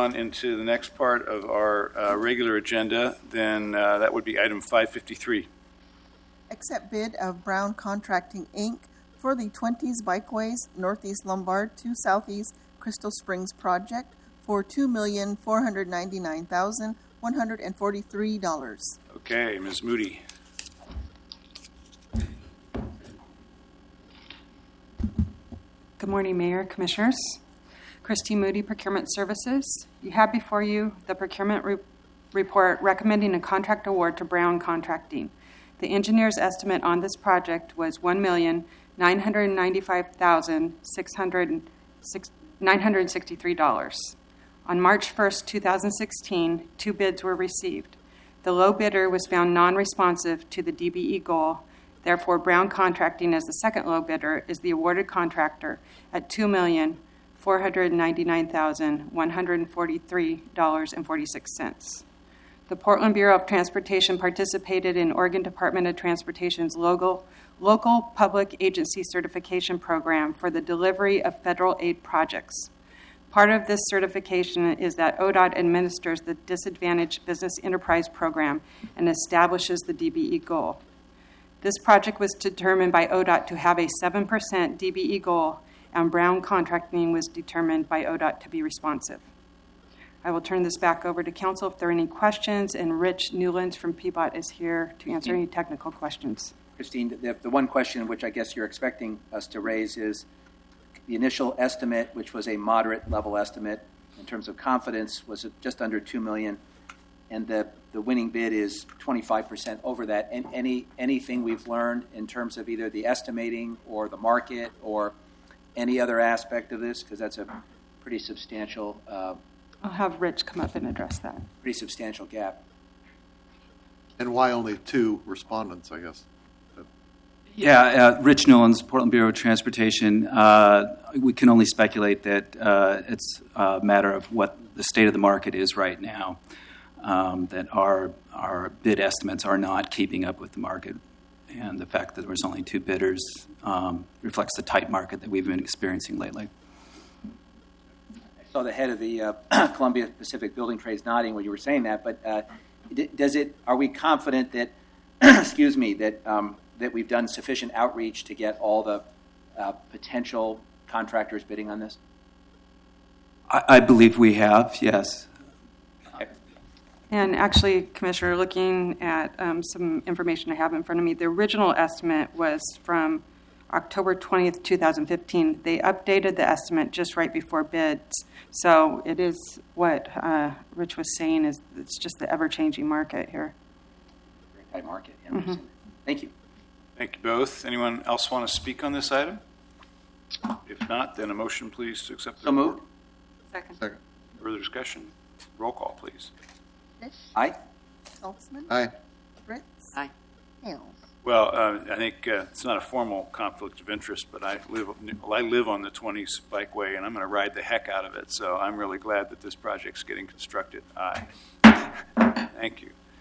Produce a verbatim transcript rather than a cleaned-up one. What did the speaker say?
on into the next part of our uh, regular agenda, then uh, that would be item five fifty-three. Accept bid of Brown Contracting, Incorporated for the twenties Bikeways Northeast Lombard to Southeast Crystal Springs project for two million four hundred ninety-nine thousand one hundred forty-three dollars. Okay, Miz Moody. Good morning, Mayor, Commissioners. Christy Moody, Procurement Services. You have before you the procurement re- report recommending a contract award to Brown Contracting. The engineer's estimate on this project was one million nine hundred ninety-five thousand nine hundred sixty-three dollars. On March first, twenty sixteen, two bids were received. The low bidder was found non-responsive to the D B E goal. Therefore, Brown Contracting, as the second low bidder, is the awarded contractor at two million four hundred ninety-nine thousand one hundred forty-three dollars and forty-six cents. The Portland Bureau of Transportation participated in Oregon Department of Transportation's local, local public agency certification program for the delivery of federal aid projects. Part of this certification is that O D O T administers the Disadvantaged Business Enterprise Program and establishes the D B E goal. This project was determined by O D O T to have a seven percent D B E goal, and Brown Contracting was determined by O D O T to be responsive. I will turn this back over to Council if there are any questions, and Rich Newlands from P B O T is here to answer any technical questions. Christine, the, the one question which I guess you're expecting us to raise is the initial estimate, which was a moderate level estimate in terms of confidence, was just under two million dollars, and the, the winning bid is twenty-five percent over that. And any anything we've learned in terms of either the estimating or the market or any other aspect of this, because that's a pretty substantial uh, I'll have Rich come up and address that. pretty substantial gap. And why only two respondents, I guess? Yeah, uh, Rich Newlands, Portland Bureau of Transportation. Uh, we can only speculate that uh, it's a matter of what the state of the market is right now, um, that our our bid estimates are not keeping up with the market. And the fact that there was only two bidders um, reflects the tight market that we've been experiencing lately. I saw the head of the uh, Columbia Pacific Building Trades nodding when you were saying that, but uh, does it? Are we confident that, excuse me, that um, that we've done sufficient outreach to get all the uh, potential contractors bidding on this? I, I believe we have, yes. Okay. And actually, Commissioner, looking at um, some information I have in front of me, the original estimate was from October twentieth, twenty fifteen. They updated the estimate just right before bids. So it is what uh, Rich was saying, is it's just the ever-changing market here. Very tight market. Yeah, Mm-hmm. Thank you. Thank you both. Anyone else want to speak on this item? If not, then a motion, please, to accept the So moved. Second. Second. Further discussion? Roll call, please. Fish. Aye. Saltzman. Aye. Fritz. Aye. Hales. Well, uh, I think uh, it's not a formal conflict of interest, but I live well, I live on the twenties Bikeway, and I'm going to ride the heck out of it. So I'm really glad that this project's getting constructed. Aye. Thank you.